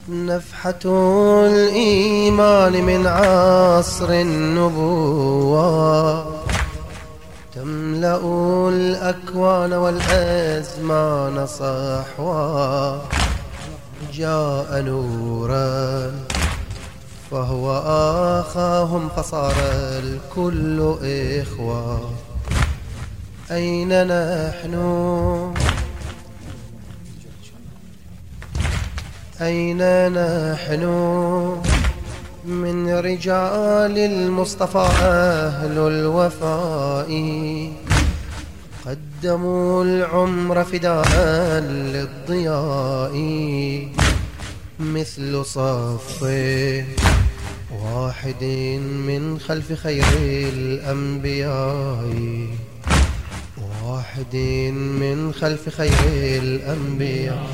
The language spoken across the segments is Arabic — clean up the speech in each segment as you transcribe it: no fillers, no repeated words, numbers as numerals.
نفحة الإيمان من عصر النبوة تملأ الأكوان والأزمان صحوا. جاء نورا فهو آخاهم فصار الكل إخوة. أين نحن؟ أين نحن من رجال المصطفى أهل الوفاء؟ قدموا العمر فداء للضياء مثل صف واحد من خلف خير الأنبياء. واحد من خلف خير الأنبياء.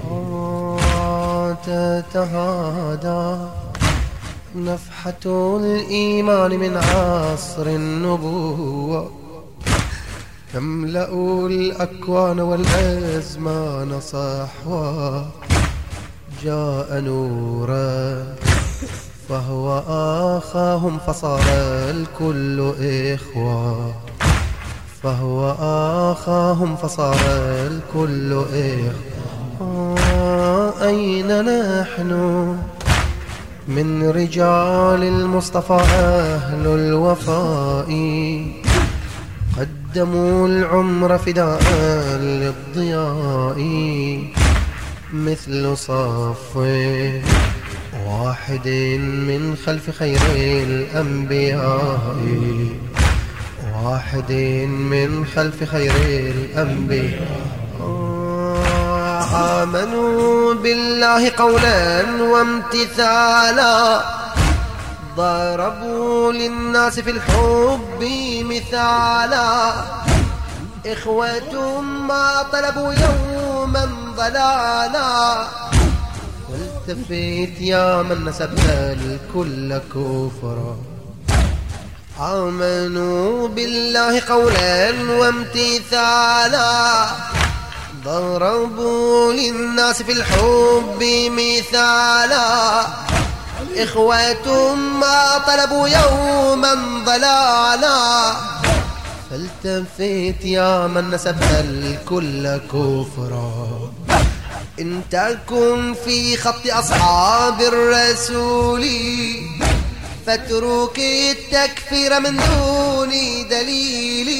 تتهادى نفحة الإيمان من عصر النبوة تملأ الأكوان والأزمان صحوا. جاء نورا فهو آخاهم فصار الكل إخوة. فهو آخاهم فصار الكل إخوة. أين نحن من رجال المصطفى أهل الوفاء؟ قدموا العمر فداء للضياء مثل صف واحد من خلف خير الأنبياء. واحد من خلف خير الأنبياء. آمنوا بالله قولا وامتثالا ضربوا للناس في الحب مثالا. إخوة ما طلبوا يوما ضلالا والتفت يا من نسبت الكل كفرا. آمنوا بالله قولا وامتثالا ضربوا للناس في الحب مثالا. إخوة ما طلبوا يوما ضلالا فالتفت يا من نسبت الكل كفرا. إن تكن في خط أصحاب الرسول فاترك التكفير من دون دليل.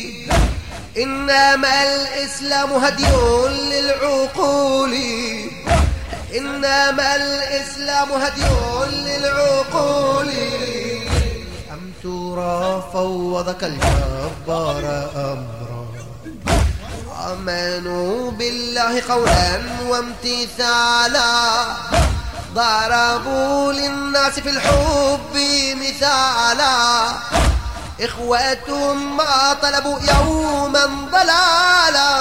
إنما الإسلام هدي للعقول. إنما الإسلام هدي للعقول. أم ترى فوضك الجبار أمرا. آمنوا بالله قولا وامتثالا ضربوا للناس في الحب مثالا. إخوة ما طلبوا يوما ضلالا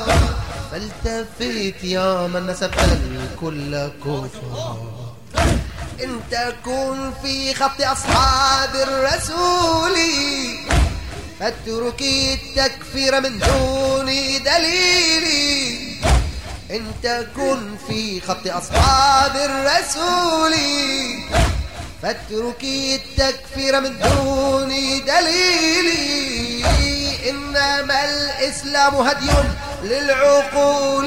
فالتفت يا من نسبت الكل كفرا. إن تكن في خط أصحاب الرسول فاترك التكفير من دون دليل. إن تكن في خط أصحاب الرسول فاترك التكفير من دون دليل. إنما الإسلام هدي للعقول.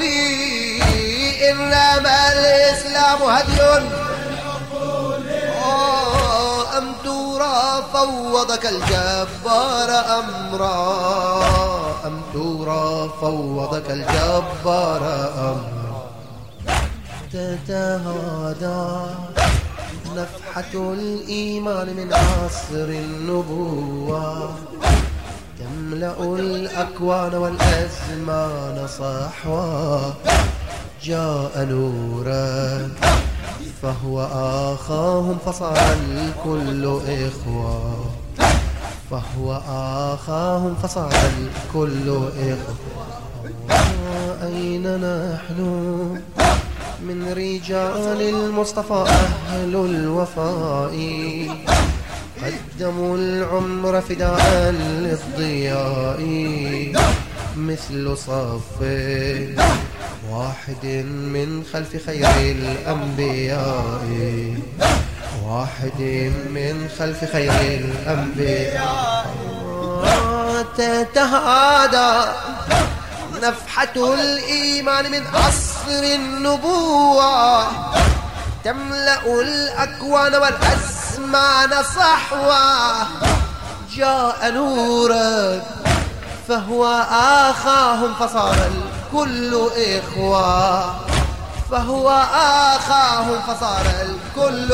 إنما الإسلام هدي للعقول. أم ترى فوضك الجبار أمرا. أم ترى فوضك الجبار أمرا. تتهادى نفحة الإيمان من عصر النبوة تملأ الأكوان والأزمان صحوا. جاء نورا فهو آخاهم فصار الكل إخوة. فهو آخاهم فصار الكل إخوة. أين نحن من رجال المصطفى أهل الوفاء؟ قدموا العمر فداء للضياء مثل صف واحد من خلف خير الأنبياء، واحد من خلف خير الأنبياء. تتهادى نفحة الإيمان من عصر النبوة، تملأ الأكوان والأزمان صحوة. جاء نورا فهو آخاهم فصار الكل إخوة، فهو آخاهم فصار الكل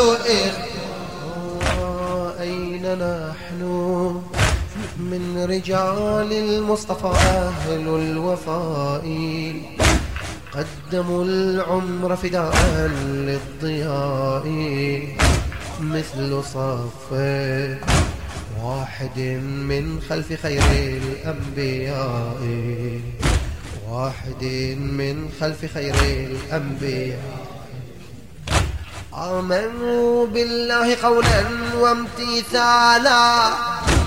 إخوة. أين نحن من رجال المصطفى أهل الوفاء، قدموا العمر فداء للضياء، مثل صف واحد من خلف خير الأنبياء، واحد من خلف خير الأنبياء. آمنوا بالله قولا وامتثالا،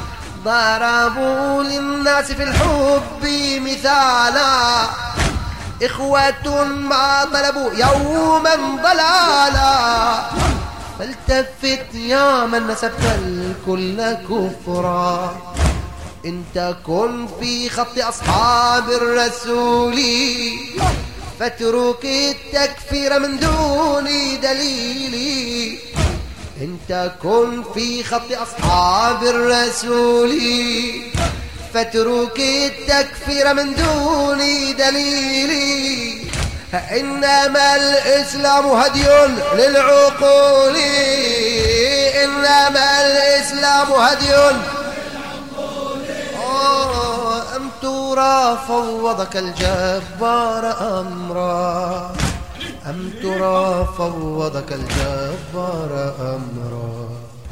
ضربوا للناس في الحب مثالا، إخوة ما طلبوا يوما ضلالا. فالتفت يا من نسبت الكل كفرا، إن تكن في خط أصحاب الرسول، فاترك التكفير من دون دليل. إن تكن في خط أصحاب الرسول، فاترك التكفير من دون دليل. إنما الإسلام هدي للعقول، إنما الإسلام هدي للعقول. أم ترى فوضك الجبار أمرا، أم ترى فوضك الجبار أمرا.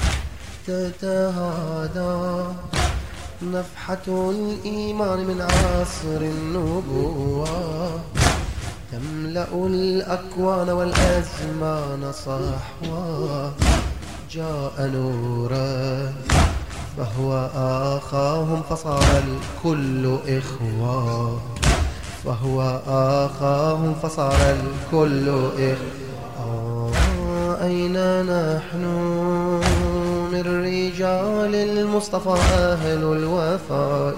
تتهادى نفحة الإيمان من عصر النبوة، تملأ الأكوان والأزمان صحوة. جاء نورا فهو آخاهم فصار الكل إخوة، فهو آخاهم فصار الكل إخوة. أين نحن من رجال المصطفى أهل الوفاء،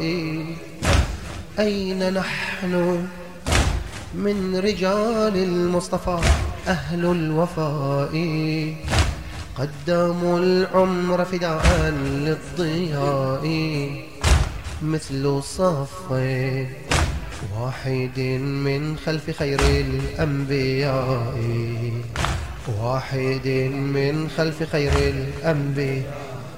أين نحن من رجال المصطفى أهل الوفاء، قدموا العمر فداء للضياء، مثل صف واحد من خلف خير الأنبياء، واحد من خلف خير الأنبياء.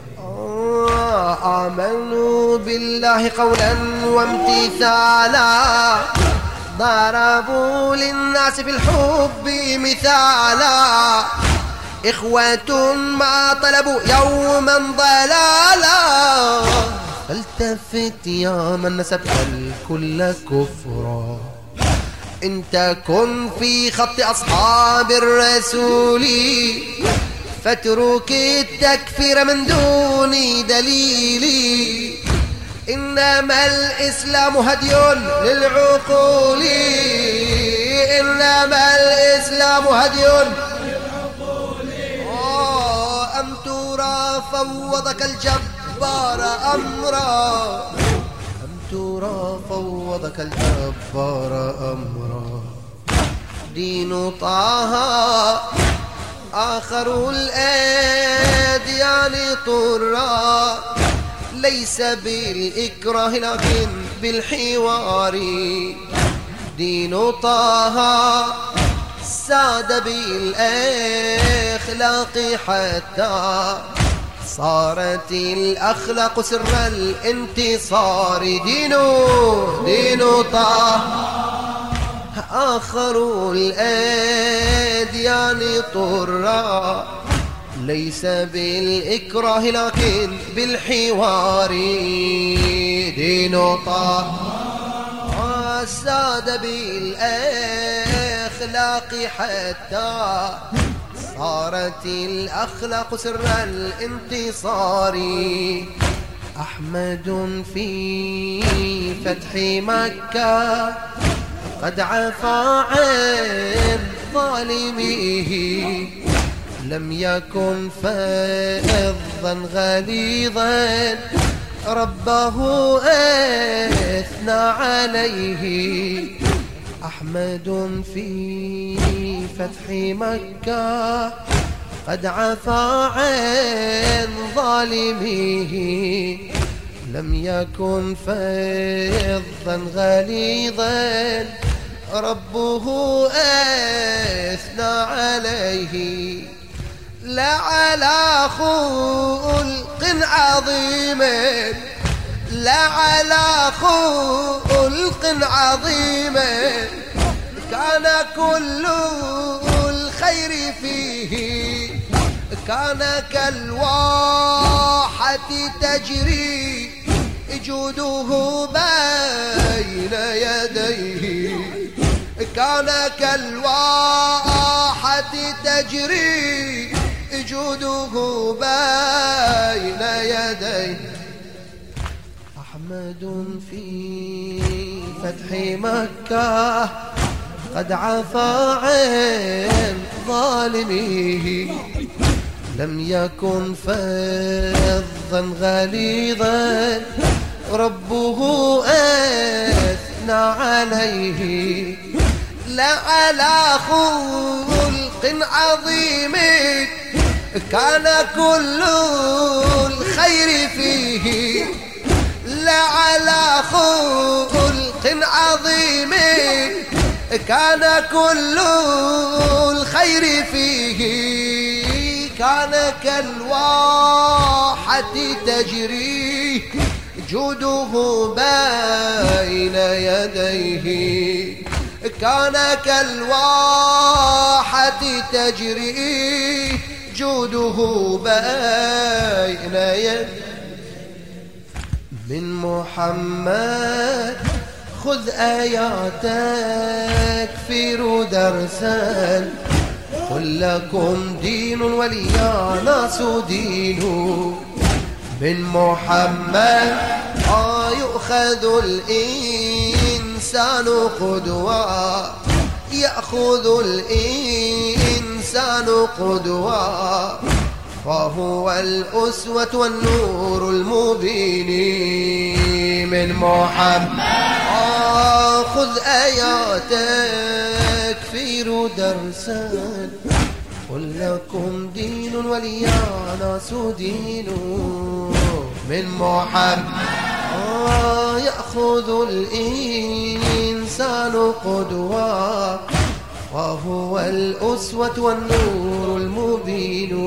آمنوا بالله قولا وامتثالا، ضربوا للناس في الحب مثالا، إخوة ما طلبوا يوما ضلالا. فالتفت يا من نسبت الكل كفرا، إن تكن في خط أصحاب الرسول، فاترك التكفير من دون دليل. إنما الإسلام هدي للعقول، إنما الإسلام هدي للعقول. أم ترى فوضك الجبار أمرا، أم ترى فوضك الجبار أمرا. دين طه آخر الأديان طرا، ليس بالإكراه لكن بالحوار. دين طه ساد بالأخلاق حتى صارت الأخلاق سر الانتصار. دين طه آخر الأديان طرا، ليس بالإكراه لكن بالحوار. دين طه ساد بالأخلاق حتى صارت الأخلاق سر الانتصار. أحمد في فتح مكة قد عفا عن ظالميه لم يكن فظا غليظا ربه أثنى عليه أحمد في فتح مكة قد عفا عن ظالميه لم يكن فظا غليظا ربه أثنى عليه لعلى خلق عظيم لعلى خلق عظيم كان كل الخير فيه كان كالواحة تجري جوده بين يديه كان كالواحة تجري جوده بين يديه أحمد في فتح مكة قد عفا عن ظالميه لم يكن فظا غليظا ربه أثنى عليه لعلى خلق عظيم كان كل الخير فيه لعلى خلق عظيم كان كل الخير فيه كان كالواحة تجري جوده بين يديه كان كالواحة تجري جوده بين يديه من محمد خذ آيات تكفر درسا قل لكم دين ولي ناس دين من محمد يؤخذ الإنسان قدوة يأخذ الإنسان قدوة فهو الأسوة والنور المبين من محمد خذ آياتك تكفير درسا قل لكم دين ولي ناس دين من محمد يأخذ الإنسان قدوة وهو الأسوة والنور المبين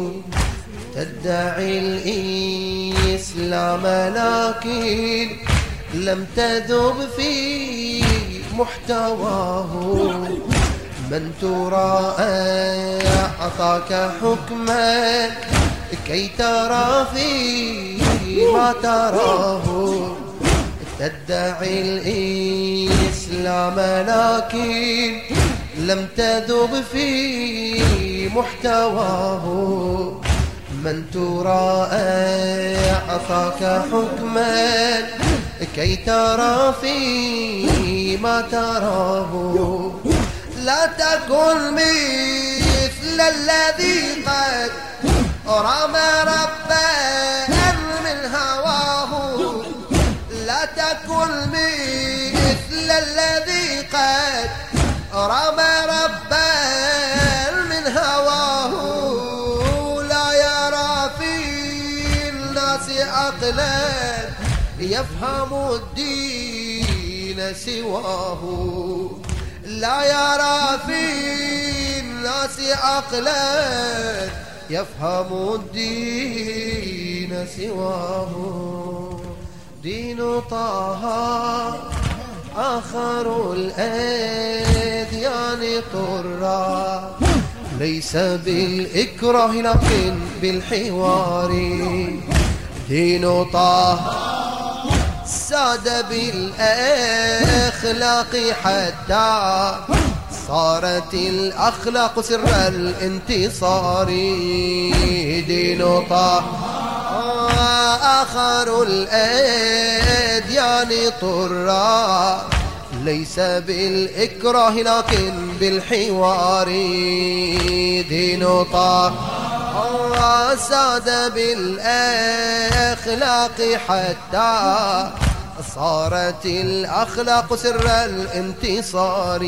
تدعي الإسلام لكن لم تذب في محتواه من ترى أعطاك حكمك كي ترى فيما تراه تدعي الإسلام لكن لم تذب في محتواه من ترى أعطاك حكما كي ترى فيما تراه لا تكن مثل الذي قد رمى ربا من هواه لا تكن مثل الذي قد رمى ربا من هواه لا يرى في الناس عقلا يفهم الدين سواه لا يرى في الناس عقلا يفهم الدين سواه دين طه آخر الأديان طرا ليس بالإكراه لكن بالحوار دين طه ساد بالأخلاق حتى صارت الأخلاق سر الانتصار دين طه آخر الأديان طرا ليس بالإكراه لكن بالحوار. دين طه ساد بالأخلاق حتى صارت الأخلاق سر الانتصار.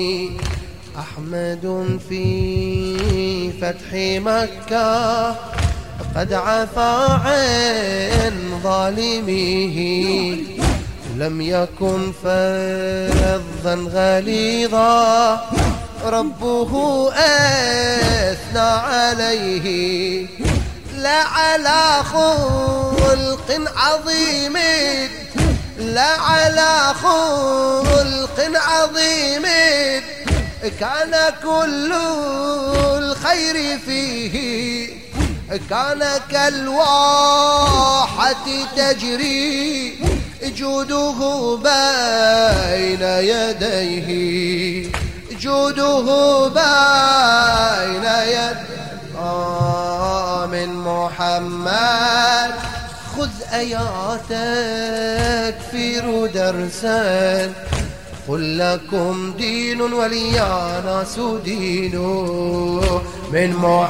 أحمد في فتح مكة قد عفا عن ظالمه، لم يكن فظا غليظا ربه أثنى عليه. لا على خلق عظيم، لا على خلق عظيم، كان كل الخير فيه، كان كالواحة تجري جوده بين يديه، جوده بين يديه. من محمد خذ آياتك تكفير درسا، قل لكم دين ولي ناس دين. من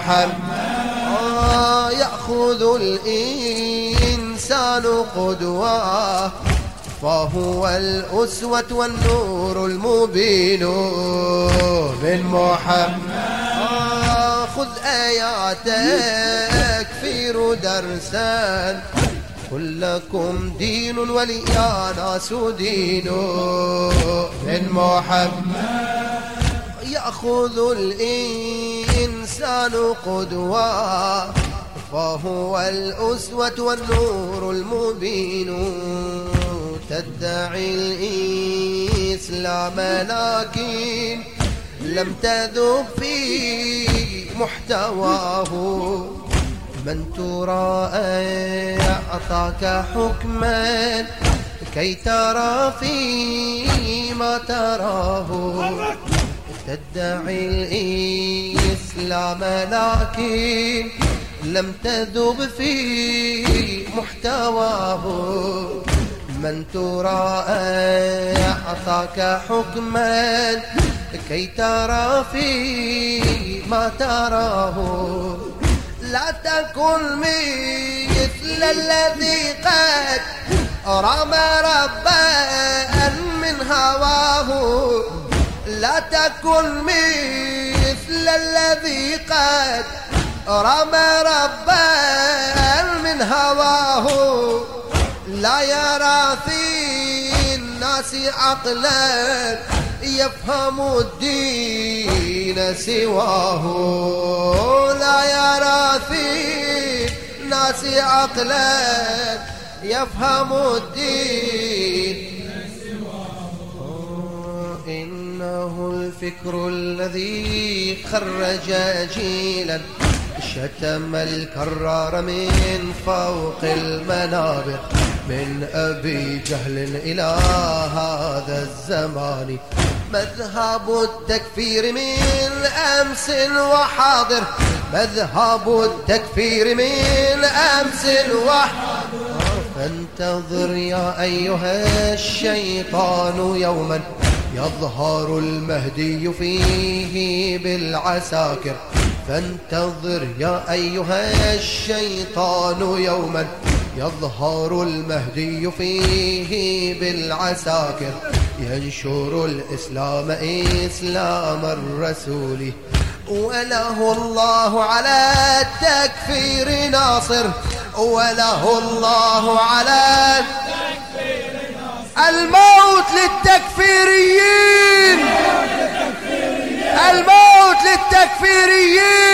محمد يأخذ الإنسان قدوة، فهو الأسوة والنور المبين. من محمد خذ آياتك تكفير درسا، قل لكم دين ولي ناس دين. من محمد يأخذ الإنسان قدوة، فهو الأسوة والنور المبين. تدعي الإسلام لكن لم تذب في محتواه، من ترى أعطاك حكما كي ترى فيما تراه. تدعي الإسلام لكن لم تذب في محتواه، من ترى أعطاك حكما كي ترى فيما تراه. لا تكن مثل الذي قد رمى ربا من هواه، لا تكن مثل الذي قد رمى ربا من هواه. لا يرى في الناس عقلا يفهم الدين سواه، لا يرى في الناس عقلا يفهم الدين سواه. إنه الفكر الذي خرج جيلا شتم الكرار من فوق المنابر، من أبي جهل إلى هذا الزمان. مذهب التكفير من أمس وحاضر، مذهب التكفير من أمس وحاضر. فانتظر يا أيها الشيطان يوما يظهر المهدي فيه بالعساكر. فانتظر يا أيها الشيطان يوما يظهر المهدي فيه بالعساكر، ينشر الإسلام إسلام الرسول، وله الله على التكفير ناصر، وله الله على التكفير ناصر. الموت للتكفيريين، الموت للتكفيريين.